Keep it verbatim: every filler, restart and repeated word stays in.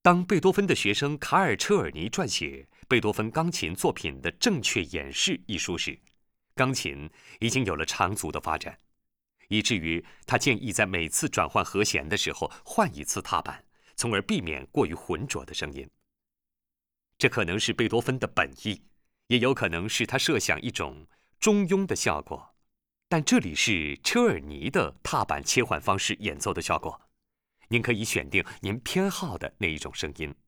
当贝多芬的学生卡尔·车尔尼撰写《贝多芬钢琴作品的正确演示》一书时，钢琴已经有了长足的发展，以至于他建议在每次转换和弦的时候换一次踏板，从而避免过于浑浊的声音。这可能是贝多芬的本意，也有可能是他设想一种中庸的效果，但这里是车尔尼的踏板切换方式演奏的效果，您可以选定您偏好的那一种声音。